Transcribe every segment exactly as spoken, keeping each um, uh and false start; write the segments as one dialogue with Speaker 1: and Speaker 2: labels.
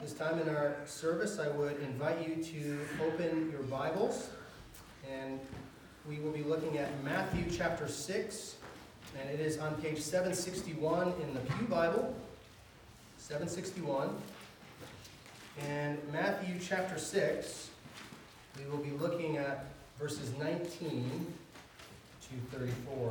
Speaker 1: This time in our service, I would invite you to open your Bibles, and we will be looking at Matthew chapter six, and it is on page seven sixty-one in the Pew Bible, seven sixty-one. And Matthew chapter six, we will be looking at verses nineteen to thirty-four.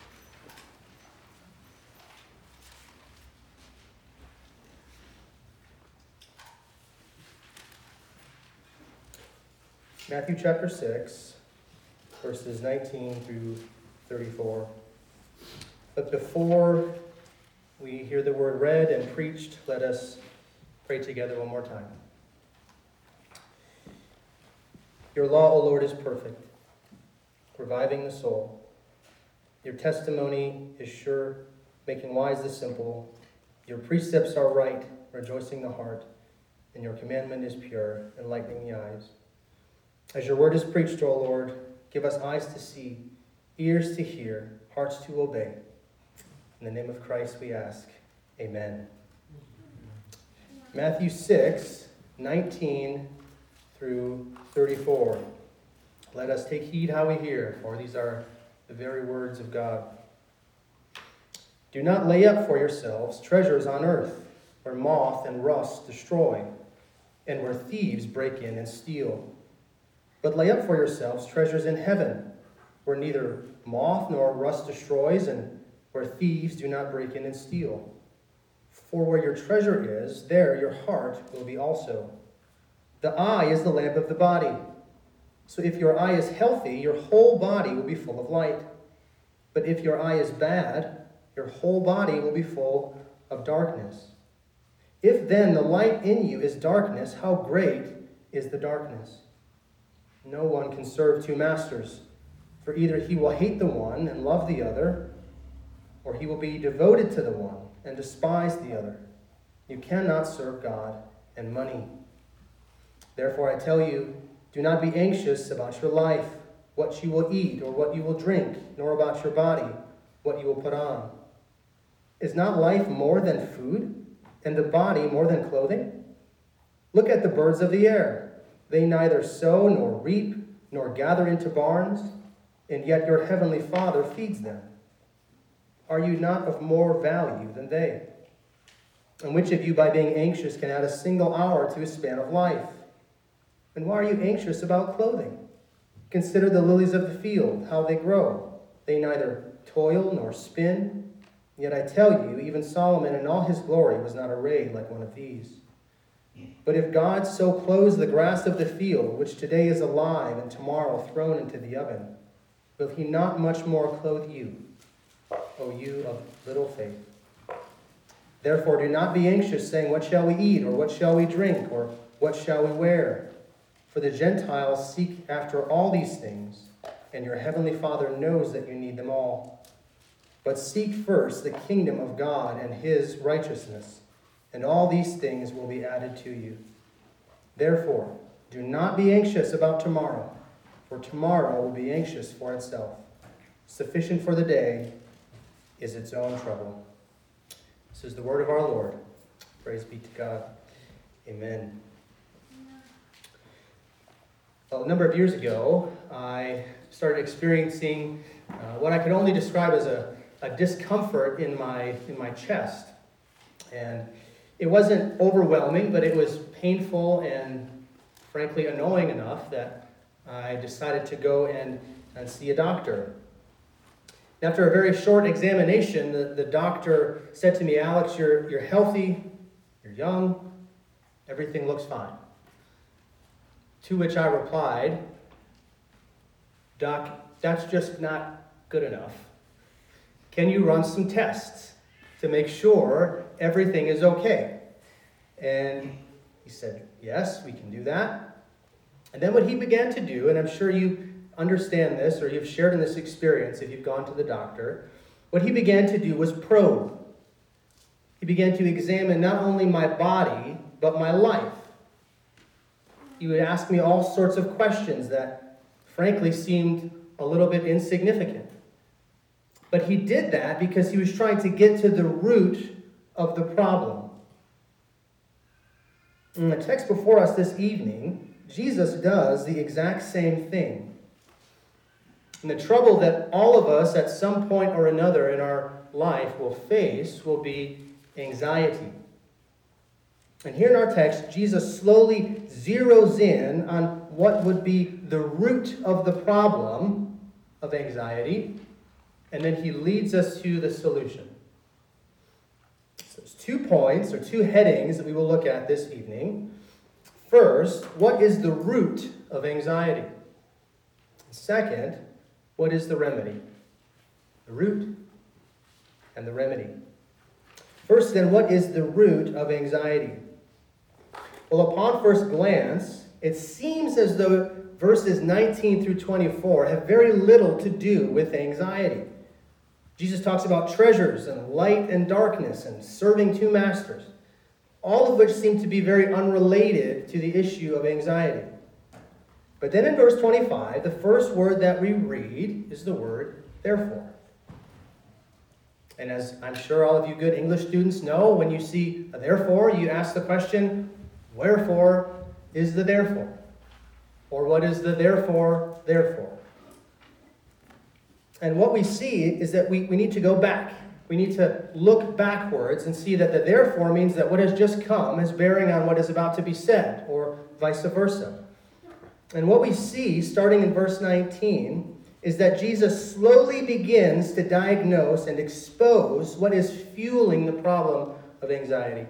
Speaker 1: Matthew chapter six, verses nineteen through thirty-four. But before we hear the word read and preached, let us pray together one more time. Your law, O Lord, is perfect, reviving the soul. Your testimony is sure, making wise the simple. Your precepts are right, rejoicing the heart. And your commandment is pure, enlightening the eyes. As your word is preached, O Lord, give us eyes to see, ears to hear, hearts to obey. In the name of Christ we ask, amen. Matthew six, nineteen through thirty-four. Let us take heed how we hear, for these are the very words of God. Do not lay up for yourselves treasures on earth, where moth and rust destroy, and where thieves break in and steal. But lay up for yourselves treasures in heaven, where neither moth nor rust destroys, and where thieves do not break in and steal. For where your treasure is, there your heart will be also. The eye is the lamp of the body. So if your eye is healthy, your whole body will be full of light. But if your eye is bad, your whole body will be full of darkness. If then the light in you is darkness, how great is the darkness? No one can serve two masters, for either he will hate the one and love the other, or he will be devoted to the one and despise the other. You cannot serve God and money. Therefore I tell you, do not be anxious about your life, what you will eat or what you will drink, nor about your body, what you will put on. Is not life more than food, and the body more than clothing? Look at the birds of the air. They neither sow nor reap nor gather into barns, and yet your heavenly Father feeds them. Are you not of more value than they? And which of you, by being anxious, can add a single hour to his span of life? And why are you anxious about clothing? Consider the lilies of the field, how they grow. They neither toil nor spin. Yet I tell you, even Solomon in all his glory was not arrayed like one of these. But if God so clothes the grass of the field, which today is alive and tomorrow thrown into the oven, will he not much more clothe you, O you of little faith? Therefore do not be anxious, saying, what shall we eat, or what shall we drink, or what shall we wear? For the Gentiles seek after all these things, and your heavenly Father knows that you need them all. But seek first the kingdom of God and his righteousness, and all these things will be added to you. Therefore, do not be anxious about tomorrow, for tomorrow will be anxious for itself. Sufficient for the day is its own trouble. This is the word of our Lord. Praise be to God. Amen. Well, a number of years ago, I started experiencing uh, what I could only describe as a, a discomfort in my in my chest. And it wasn't overwhelming, but it was painful and frankly annoying enough that I decided to go and, and see a doctor. After a very short examination, the, the doctor said to me, Alex, you're, you're healthy, you're young, everything looks fine. To which I replied, Doc, that's just not good enough. Can you run some tests to make sure everything is okay? And he said, yes, we can do that. And then what he began to do, and I'm sure you understand this, or you've shared in this experience if you've gone to the doctor, what he began to do was probe. He began to examine not only my body, but my life. He would ask me all sorts of questions that frankly seemed a little bit insignificant. But he did that because he was trying to get to the root of the problem. In the text before us this evening, Jesus does the exact same thing. And the trouble that all of us at some point or another in our life will face will be anxiety. And here in our text, Jesus slowly zeroes in on what would be the root of the problem of anxiety, and then he leads us to the solution. So there's two points or two headings that we will look at this evening. First, what is the root of anxiety? Second, what is the remedy? The root and the remedy. First, then, what is the root of anxiety? Well, upon first glance, it seems as though verses nineteen through twenty-four have very little to do with anxiety. Jesus talks about treasures and light and darkness and serving two masters, all of which seem to be very unrelated to the issue of anxiety. But then in verse twenty-five, the first word that we read is the word therefore. And as I'm sure all of you good English students know, when you see a therefore, you ask the question, wherefore is the therefore? Or what is the therefore, therefore? And what we see is that we, we need to go back. We need to look backwards and see that the therefore means that what has just come is bearing on what is about to be said, or vice versa. And what we see, starting in verse nineteen, is that Jesus slowly begins to diagnose and expose what is fueling the problem of anxiety.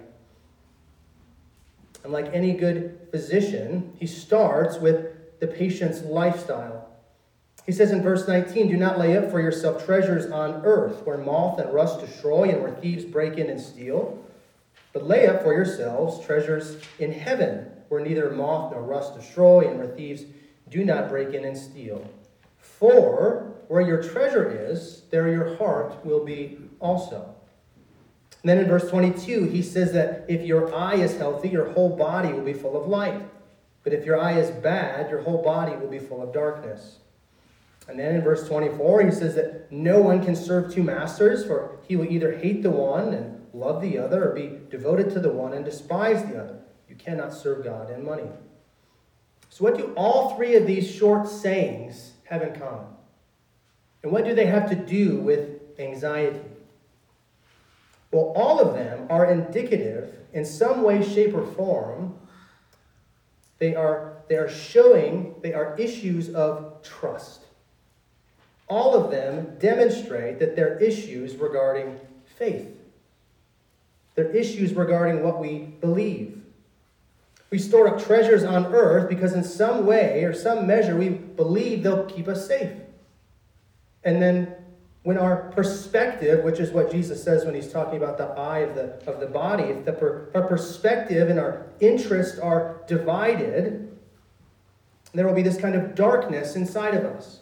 Speaker 1: And like any good physician, he starts with the patient's lifestyle. He says in verse nineteen, do not lay up for yourself treasures on earth, where moth and rust destroy and where thieves break in and steal. But lay up for yourselves treasures in heaven, where neither moth nor rust destroy and where thieves do not break in and steal. For where your treasure is, there your heart will be also. And then in verse twenty-two, he says that if your eye is healthy, your whole body will be full of light. But if your eye is bad, your whole body will be full of darkness. And then in verse twenty-four, he says that no one can serve two masters, for he will either hate the one and love the other, or be devoted to the one and despise the other. You cannot serve God and money. So what do all three of these short sayings have in common? And what do they have to do with anxiety? Well, all of them are indicative in some way, shape, or form. They are, they are showing, they are issues of trust. All of them demonstrate that they're issues regarding faith. They're issues regarding what we believe. We store up treasures on earth because in some way or some measure we believe they'll keep us safe. And then when our perspective, which is what Jesus says when he's talking about the eye of the, of the body, if the per, our perspective and our interests are divided, there will be this kind of darkness inside of us.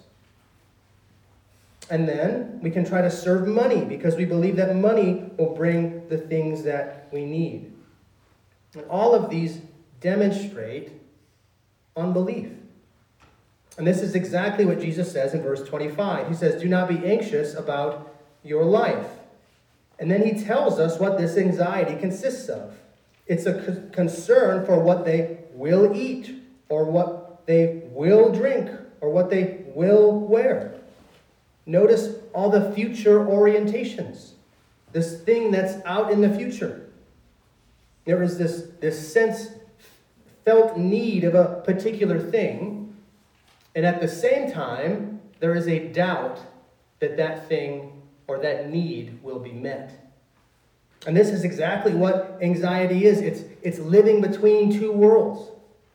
Speaker 1: And then we can try to serve money because we believe that money will bring the things that we need. And all of these demonstrate unbelief. And this is exactly what Jesus says in verse twenty-five. He says, do not be anxious about your life. And then he tells us what this anxiety consists of. It's a c- concern for what they will eat, or what they will drink, or what they will wear. Notice all the future orientations. This thing that's out in the future. There is this, this sense, felt need of a particular thing. And at the same time, there is a doubt that that thing or that need will be met. And this is exactly what anxiety is. It's, it's living between two worlds.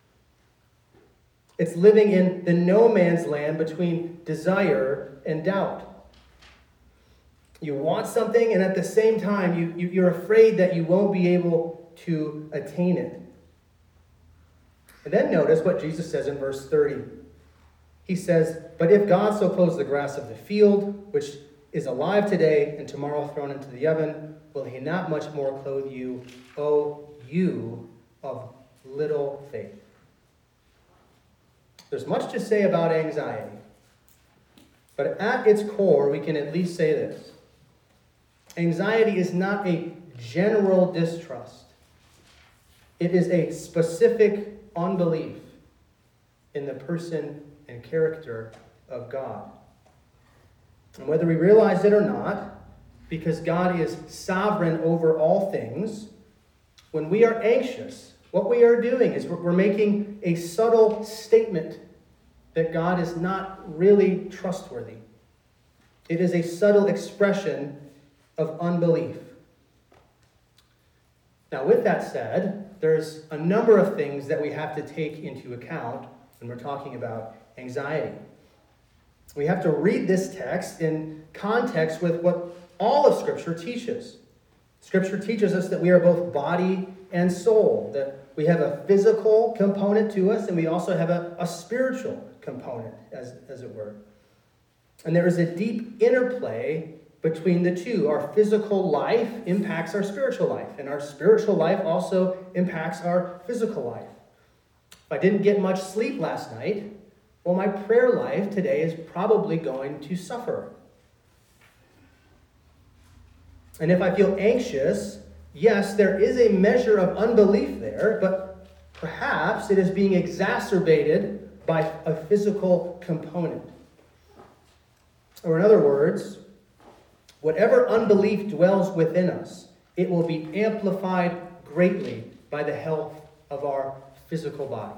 Speaker 1: It's living in the no man's land between desire and doubt. You want something, and at the same time, you, you, you're afraid that you won't be able to attain it. And then notice what Jesus says in verse thirty. He says, but if God so clothes the grass of the field, which is alive today and tomorrow thrown into the oven, will he not much more clothe you, O you of little faith? There's much to say about anxiety. But at its core, we can at least say this. Anxiety is not a general distrust. It is a specific unbelief in the person and character of God. And whether we realize it or not, because God is sovereign over all things, when we are anxious, what we are doing is we're making a subtle statement that God is not really trustworthy. It is a subtle expression of unbelief. Now, with that said, there's a number of things that we have to take into account when we're talking about anxiety. We have to read this text in context with what all of Scripture teaches. Scripture teaches us that we are both body and soul, that we have a physical component to us, and we also have a, a spiritual component, as, as it were. And there is a deep interplay between the two. Our physical life impacts our spiritual life, and our spiritual life also impacts our physical life. If I didn't get much sleep last night, well, my prayer life today is probably going to suffer. And if I feel anxious, yes, there is a measure of unbelief there, but perhaps it is being exacerbated by a physical component. Or in other words, whatever unbelief dwells within us, it will be amplified greatly by the health of our physical bodies.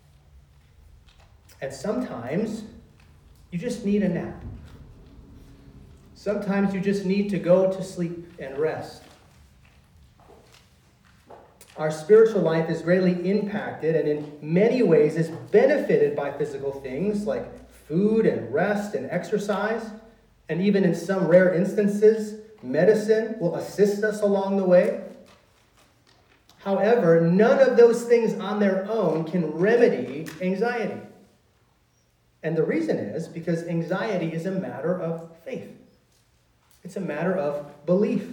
Speaker 1: And sometimes you just need a nap. Sometimes you just need to go to sleep and rest. Our spiritual life is greatly impacted and in many ways is benefited by physical things like food and rest and exercise. And even in some rare instances, medicine will assist us along the way. However, none of those things on their own can remedy anxiety. And the reason is because anxiety is a matter of faith. It's a matter of belief.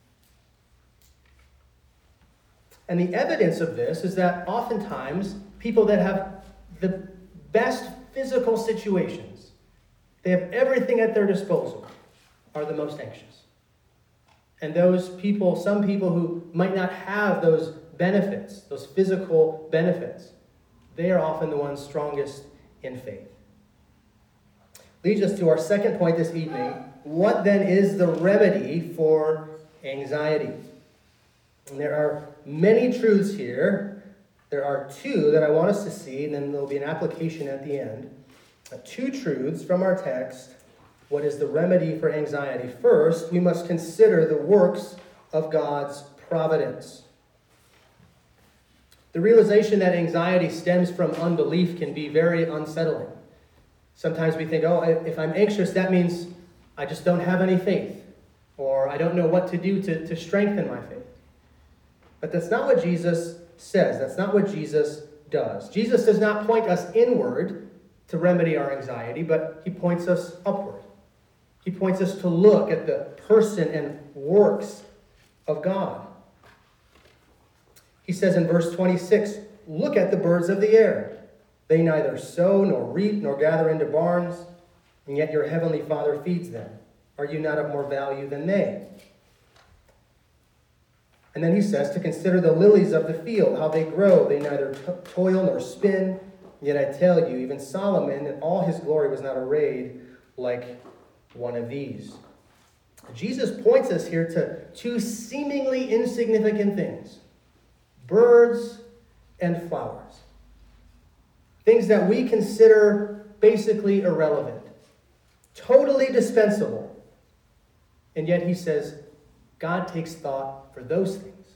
Speaker 1: And the evidence of this is that oftentimes people that have the best physical situations, they have everything at their disposal, are the most anxious. And those people, some people who might not have those benefits, those physical benefits, they are often the ones strongest in faith. Leads us to our second point this evening. What then is the remedy for anxiety? And there are many truths here. There are two that I want us to see, and then there'll be an application at the end. Uh, two truths from our text. What is the remedy for anxiety? First, we must consider the works of God's providence. The realization that anxiety stems from unbelief can be very unsettling. Sometimes we think, oh, if I'm anxious, that means I just don't have any faith, or I don't know what to do to, to strengthen my faith. But that's not what Jesus says. That's not what Jesus does. Jesus does not point us inward to remedy our anxiety, but he points us upward. He points us to look at the person and works of God. He says in verse twenty-six, look at the birds of the air. They neither sow nor reap nor gather into barns, and yet your heavenly Father feeds them. Are you not of more value than they? And then he says to consider the lilies of the field, how they grow. They neither toil nor spin. Yet I tell you, even Solomon in all his glory was not arrayed like one of these. Jesus points us here to two seemingly insignificant things: birds and flowers. Things that we consider basically irrelevant, totally dispensable. And yet he says, God takes thought for those things.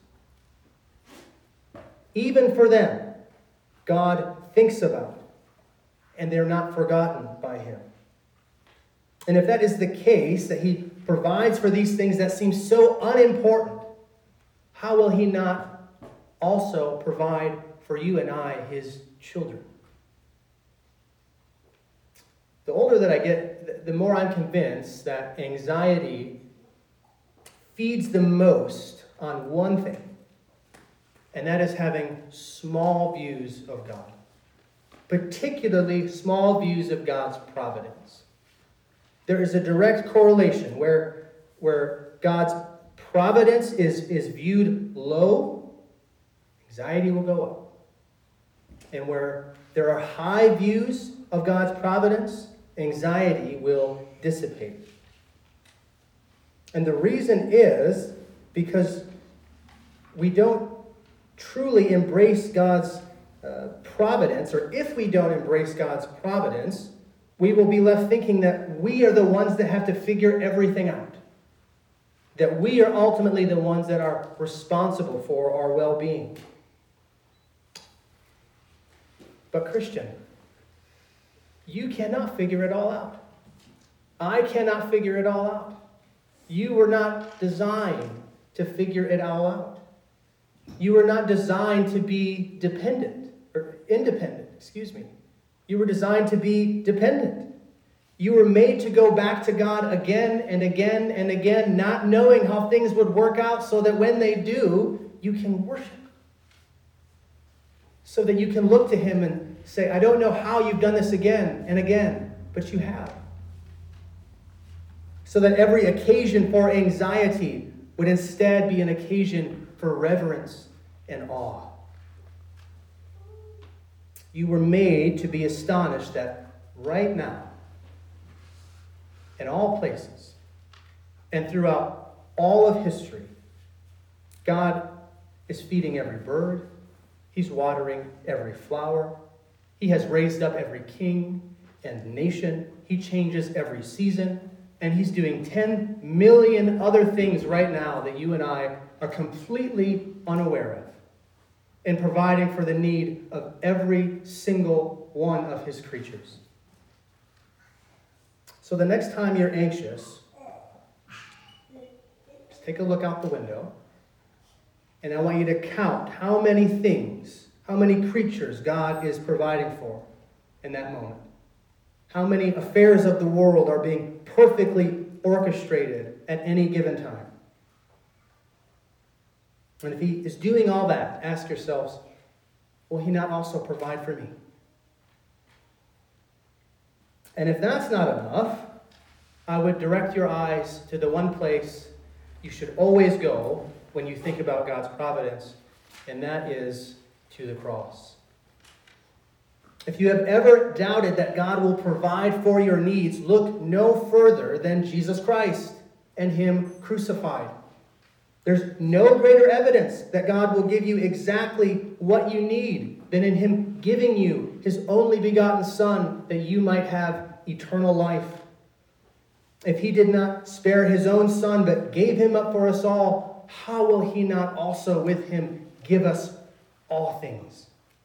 Speaker 1: Even for them, God thinks about, and they're not forgotten by him. And if that is the case, that he provides for these things that seem so unimportant, how will he not also provide for you and I, his children? The older that I get, the more I'm convinced that anxiety feeds the most on one thing, and that is having small views of God, particularly small views of God's providence. There is a direct correlation where, where God's providence is, is viewed low, anxiety will go up. And where there are high views of God's providence, anxiety will dissipate. And the reason is because we don't truly embrace God's uh, providence, or if we don't embrace God's providence, we will be left thinking that we are the ones that have to figure everything out. That we are ultimately the ones that are responsible for our well-being. But Christian, you cannot figure it all out. I cannot figure it all out. You were not designed to figure it all out. You were not designed to be dependent, or independent, excuse me. You were designed to be dependent. You were made to go back to God again and again and again, not knowing how things would work out, so that when they do, you can worship. So that you can look to Him and say, I don't know how you've done this again and again, but you have. So that every occasion for anxiety would instead be an occasion for reverence and awe. You were made to be astonished that right now, in all places, and throughout all of history, God is feeding every bird. He's watering every flower. He has raised up every king and nation. He changes every season. And He's doing ten million other things right now that you and I are completely unaware of, and providing for the need of every single one of His creatures. So the next time you're anxious, just take a look out the window, and I want you to count how many things, how many creatures God is providing for in that moment. How many affairs of the world are being perfectly orchestrated at any given time. And if He is doing all that, ask yourselves, will He not also provide for me? And if that's not enough, I would direct your eyes to the one place you should always go when you think about God's providence, and that is to the cross. If you have ever doubted that God will provide for your needs, look no further than Jesus Christ and Him crucified. There's no greater evidence that God will give you exactly what you need than in Him giving you His only begotten Son, that you might have eternal life. If He did not spare His own Son but gave Him up for us all, how will He not also with Him give us all things?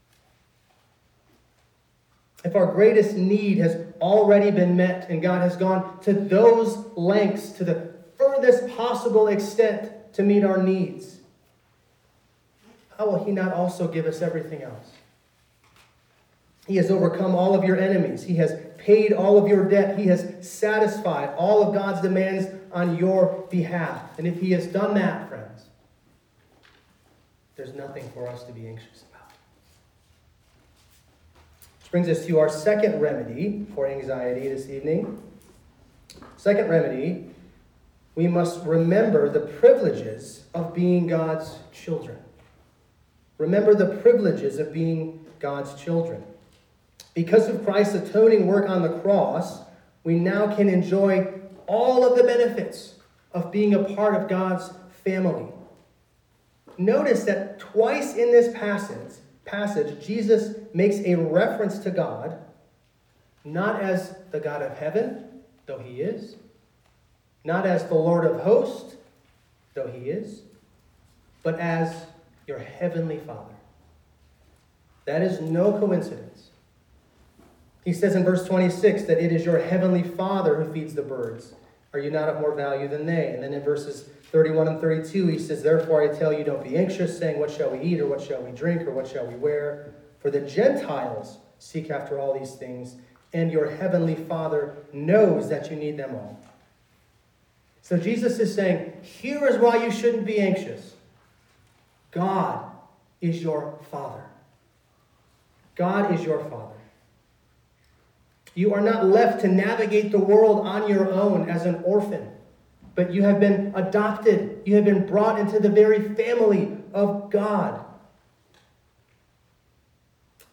Speaker 1: If our greatest need has already been met and God has gone to those lengths, to the furthest possible extent to meet our needs, how will He not also give us everything else? He has overcome all of your enemies. He has paid all of your debt. He has satisfied all of God's demands on your behalf. And if He has done that, friends, there's nothing for us to be anxious about. Brings us to our second remedy for anxiety this evening. Second remedy, we must remember the privileges of being God's children. Remember the privileges of being God's children. Because of Christ's atoning work on the cross, we now can enjoy all of the benefits of being a part of God's family. Notice that twice in this passage, passage, Jesus makes a reference to God, not as the God of heaven, though He is, not as the Lord of hosts, though He is, but as your heavenly Father. That is no coincidence. He says in verse twenty-six that it is your heavenly Father who feeds the birds. Are you not of more value than they? And then in verses thirty-one and thirty-two, he says, therefore I tell you, don't be anxious, saying, what shall we eat, or what shall we drink, or what shall we wear? For the Gentiles seek after all these things, and your heavenly Father knows that you need them all. So Jesus is saying, here is why you shouldn't be anxious. God is your Father. God is your Father. You are not left to navigate the world on your own as an orphan, but you have been adopted. You have been brought into the very family of God.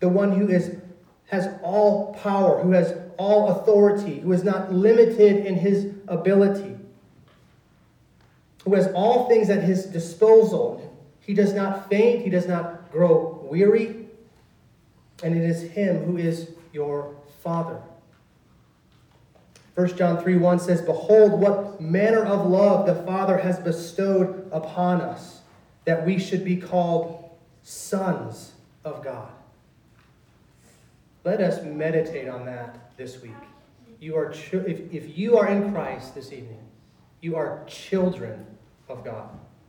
Speaker 1: the one who is has all power, who has all authority, who is not limited in his ability, who has all things at his disposal. He does not faint, he does not grow weary, and it is him who is your Father. First John three one says, "Behold, what manner of love the Father has bestowed upon us, that we should be called sons of God." Let us meditate on that this week. You are ch- if, if you are in Christ this evening, you are children of God.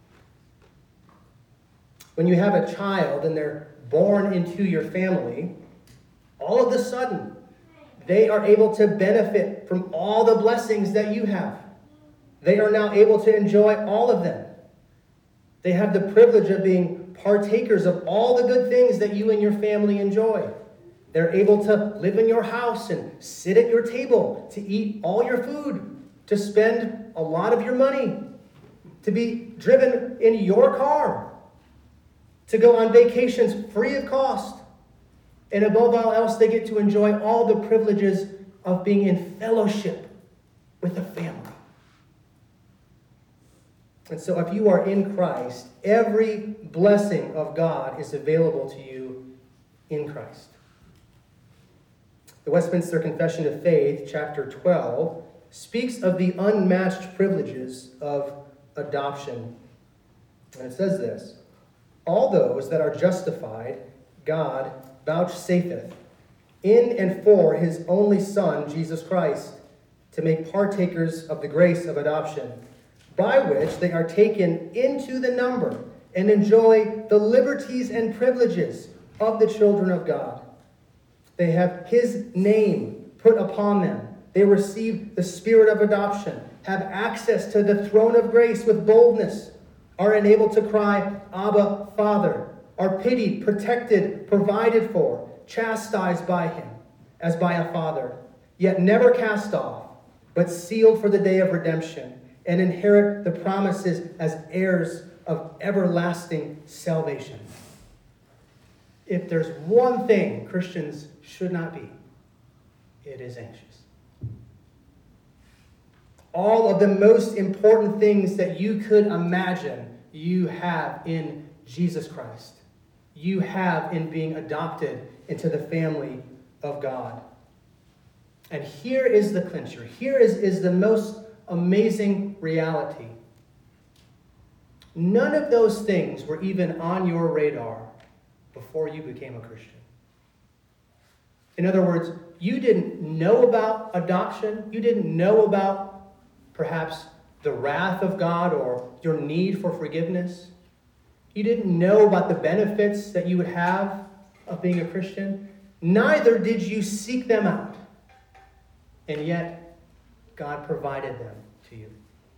Speaker 1: When you have a child and they're born into your family, all of a sudden, they are able to benefit from all the blessings that you have. They are now able to enjoy all of them. They have the privilege of being partakers of all the good things that you and your family enjoy. They're able to live in your house and sit at your table, to eat all your food, to spend a lot of your money, to be driven in your car, to go on vacations free of cost. And above all else, they get to enjoy all the privileges of being in fellowship with a family. And so if you are in Christ, every blessing of God is available to you in Christ. The Westminster Confession of Faith, chapter twelve, speaks of the unmatched privileges of adoption. And it says this: "All those that are justified, God vouchsafeth in and for his only Son, Jesus Christ, to make partakers of the grace of adoption, by which they are taken into the number and enjoy the liberties and privileges of the children of God. They have his name put upon them. They receive the spirit of adoption, have access to the throne of grace with boldness, are enabled to cry, Abba, Father, are pitied, protected, provided for, chastised by him, as by a father, yet never cast off, but sealed for the day of redemption, and inherit the promises as heirs of everlasting salvation." If there's one thing Christians should not be, it is anxious. All of the most important things that you could imagine, you have in Jesus Christ. You have in being adopted into the family of God. And here is the clincher. Here is, is the most amazing reality. None of those things were even on your radar before you became a Christian. In other words, you didn't know about adoption. You didn't know about perhaps the wrath of God or your need for forgiveness. You didn't know about the benefits that you would have of being a Christian. Neither did you seek them out. And yet, God provided them to you.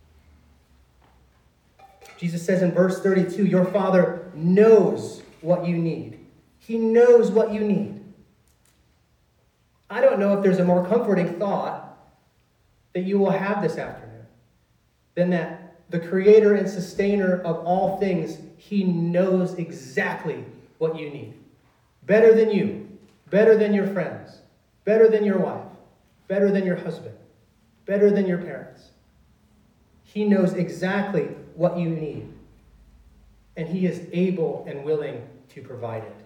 Speaker 1: Jesus says in verse thirty-two, your Father knows what you need. He knows what you need. I don't know if there's a more comforting thought that you will have this afternoon than that the creator and sustainer of all things, he knows exactly what you need. Better than you, better than your friends, better than your wife, better than your husband, better than your parents. He knows exactly what you need, and he is able and willing to provide it.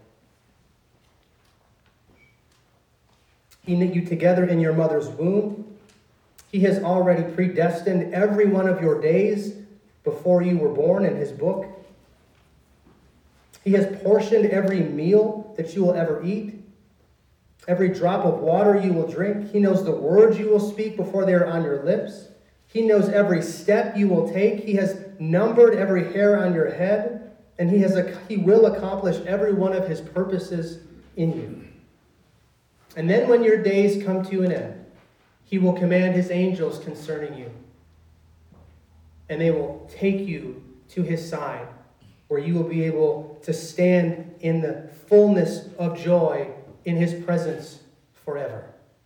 Speaker 1: He knit you together in your mother's womb. He has already predestined every one of your days before you were born in his book. He has portioned every meal that you will ever eat, every drop of water you will drink. He knows the words you will speak before they are on your lips. He knows every step you will take. He has numbered every hair on your head, and he has a, he will accomplish every one of his purposes in you. And then when your days come to an end, he will command his angels concerning you, and they will take you to his side, where you will be able to stand in the fullness of joy in his presence forever.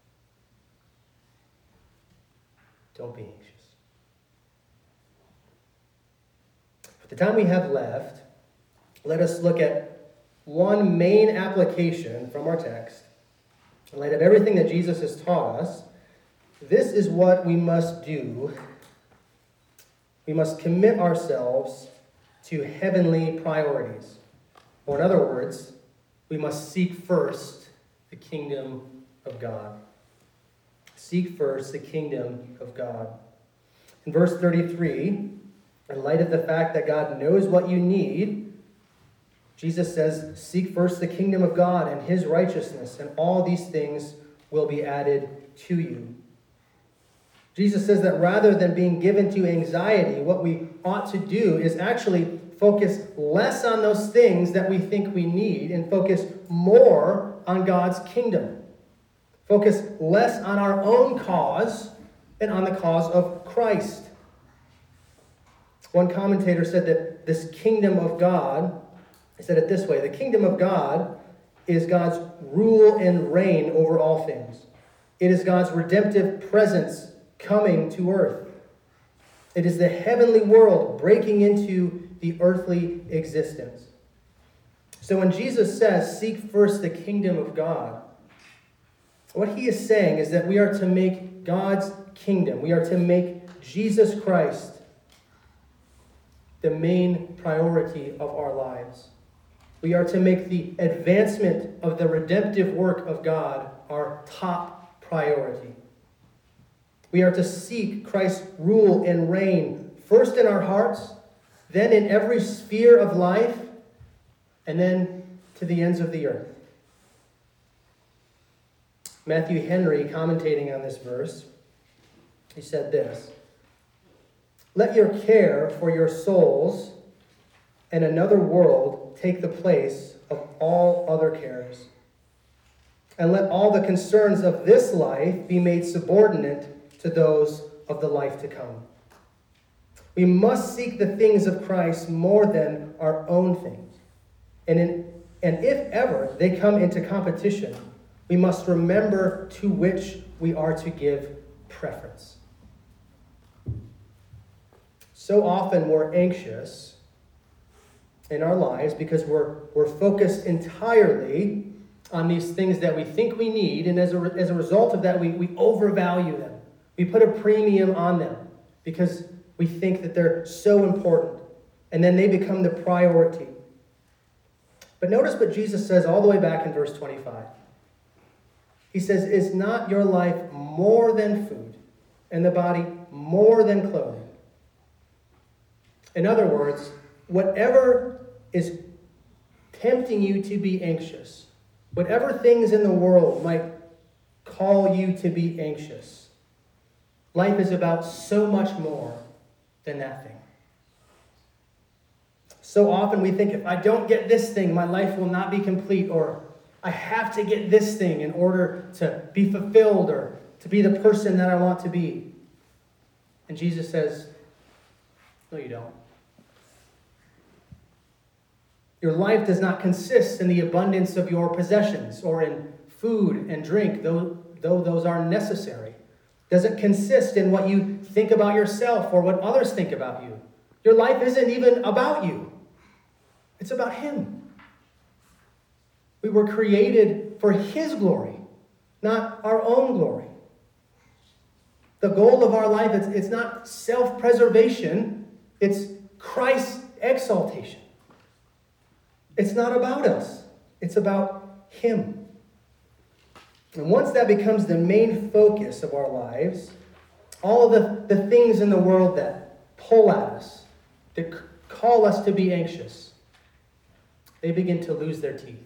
Speaker 1: Don't be anxious. For the time we have left, let us look at one main application from our text, in light of everything that Jesus has taught us, this is what we must do. We must commit ourselves to heavenly priorities. Or in other words, we must seek first the kingdom of God. Seek first the kingdom of God. In verse thirty-three, in light of the fact that God knows what you need, Jesus says, seek first the kingdom of God and his righteousness, and all these things will be added to you. Jesus says that rather than being given to anxiety, what we ought to do is actually focus less on those things that we think we need and focus more on God's kingdom. Focus less on our own cause and on the cause of Christ. One commentator said that this kingdom of God, he said it this way, the kingdom of God is God's rule and reign over all things. It is God's redemptive presence coming to earth. It is the heavenly world breaking into the earthly existence. So when Jesus says, seek first the kingdom of God, what he is saying is that we are to make God's kingdom, we are to make Jesus Christ the main priority of our lives. We are to make the advancement of the redemptive work of God our top priority. We are to seek Christ's rule and reign first in our hearts, then in every sphere of life, and then to the ends of the earth. Matthew Henry, commentating on this verse, he said this, "Let your care for your souls and another world take the place of all other cares. And let all the concerns of this life be made subordinate to those of the life to come. We must seek the things of Christ more than our own things. And, in, and if ever they come into competition, we must remember to which we are to give preference." So often we're anxious in our lives because we're, we're focused entirely on these things that we think we need, and as a, as a result of that, we, we overvalue them. We put a premium on them because we think that they're so important, and then they become the priority. But notice what Jesus says all the way back in verse twenty-five. He says, "Is not your life more than food, and the body more than clothing?" In other words, whatever is tempting you to be anxious, whatever things in the world might call you to be anxious, life is about so much more than that thing. So often we think, if I don't get this thing, my life will not be complete, or I have to get this thing in order to be fulfilled or to be the person that I want to be. And Jesus says, no, you don't. Your life does not consist in the abundance of your possessions or in food and drink, though, though those are necessary. It doesn't consist in what you think about yourself or what others think about you. Your life isn't even about you. It's about Him. We were created for His glory, not our own glory. The goal of our life, it's, it's not self-preservation, it's Christ's exaltation. It's not about us. It's about Him. And once that becomes the main focus of our lives, all of the, the things in the world that pull at us, that call us to be anxious, they begin to lose their teeth.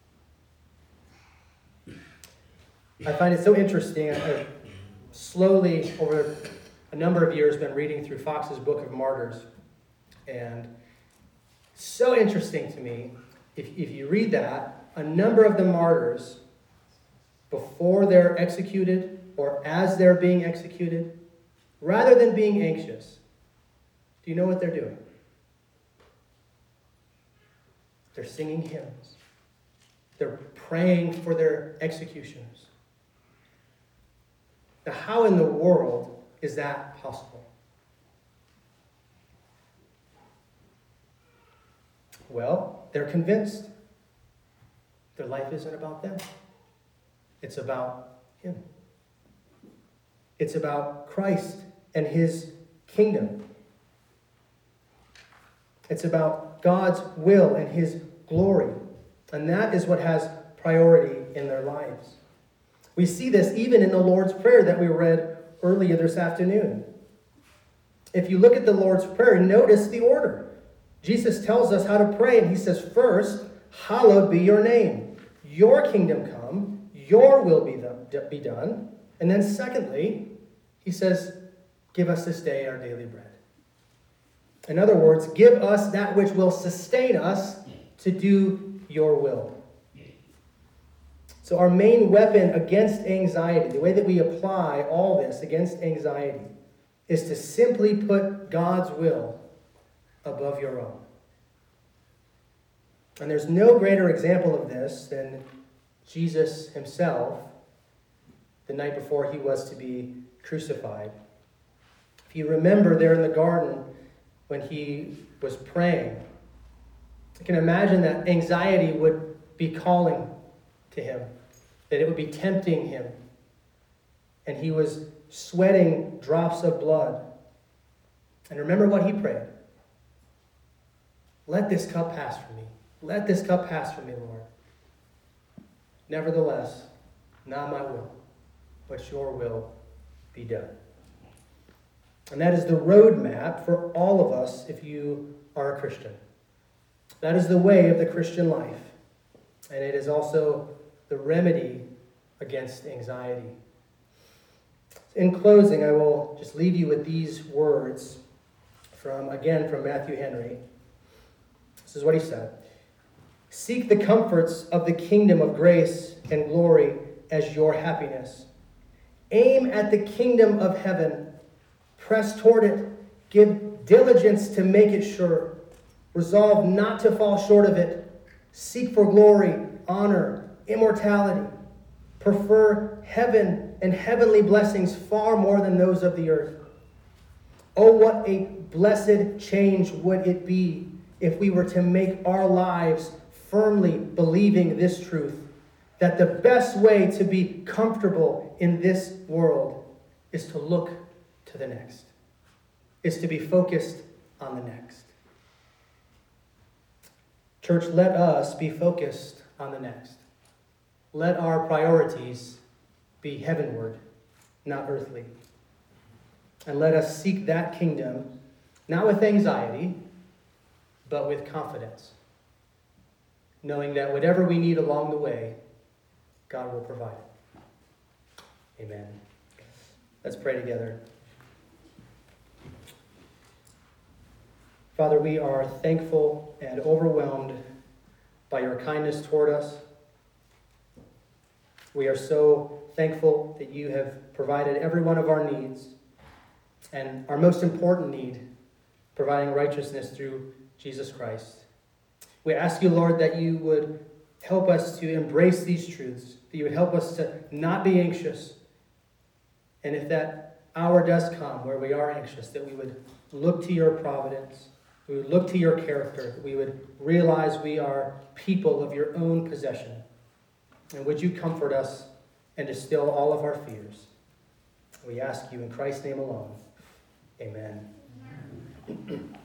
Speaker 1: I find it so interesting. I've slowly, over a number of years, been reading through Fox's Book of Martyrs. And so interesting to me, if, if you read that, a number of the martyrs, before they're executed or as they're being executed, rather than being anxious, do you know what they're doing? They're singing hymns. They're praying for their executioners. Now, how in the world is that possible? Well, they're convinced Their life isn't about them. It's about him. It's about Christ and his kingdom. It's about God's will and his glory. And that is what has priority in their lives. We see this even in the Lord's Prayer that we read earlier this afternoon. If you look at the Lord's Prayer, notice the order. Jesus tells us how to pray, and he says, first, hallowed be your name. Your kingdom come, your will be, the, be done. And then secondly, he says, give us this day our daily bread. In other words, give us that which will sustain us to do your will. So our main weapon against anxiety, the way that we apply all this against anxiety, is to simply put God's will above your own. And there's no greater example of this than Jesus himself the night before he was to be crucified. If you remember there in the garden when he was praying, you can imagine that anxiety would be calling to him, that it would be tempting him. And he was sweating drops of blood. And remember what he prayed. Let this cup pass from me. Let this cup pass from me, Lord. Nevertheless, not my will, but your will be done. And that is the roadmap for all of us if you are a Christian. That is the way of the Christian life. And it is also the remedy against anxiety. In closing, I will just leave you with these words from, again, from Matthew Henry. This is what he said. Seek the comforts of the kingdom of grace and glory as your happiness. Aim at the kingdom of heaven. Press toward it. Give diligence to make it sure. Resolve not to fall short of it. Seek for glory, honor, immortality. Prefer heaven and heavenly blessings far more than those of the earth. Oh, what a blessed change would it be if we were to make our lives firmly believing this truth, that the best way to be comfortable in this world is to look to the next, is to be focused on the next. Church, let us be focused on the next. Let our priorities be heavenward, not earthly. And let us seek that kingdom, not with anxiety, but with confidence, knowing that whatever we need along the way, God will provide it. Amen. Let's pray together. Father, we are thankful and overwhelmed by your kindness toward us. We are so thankful that you have provided every one of our needs, and our most important need, providing righteousness through Jesus Christ. We ask you, Lord, that you would help us to embrace these truths, that you would help us to not be anxious. And if that hour does come where we are anxious, that we would look to your providence, we would look to your character, that we would realize we are people of your own possession. And would you comfort us and distill all of our fears? We ask you in Christ's name alone. Amen. Amen.